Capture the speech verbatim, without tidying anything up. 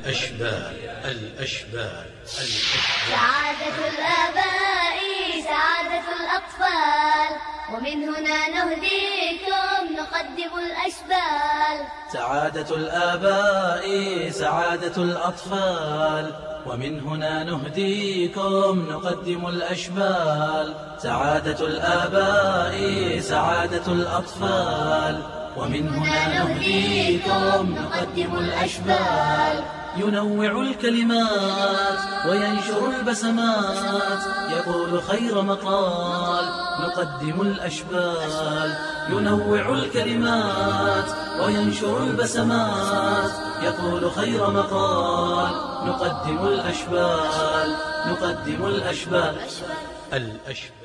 الأشبال الأشبال الأشبال. سعادة الآباء سعادة الأطفال، ومن هنا نهديكم نقدم الأشبال. سعادة الآباء سعادة الأطفال، ومن هنا نهديكم نقدم الأشبال. سعادة الآباء سعادة الأطفال، ومن هنا نهديكم نقدم الأشبال. ينوع الكلمات وينشر البسمات، يقول خير مقال نقدم الأشبال. ينوع الكلمات وينشر البسمات، يقول خير مقال نقدم الأشبال. نقدم الأشبال الأشبال.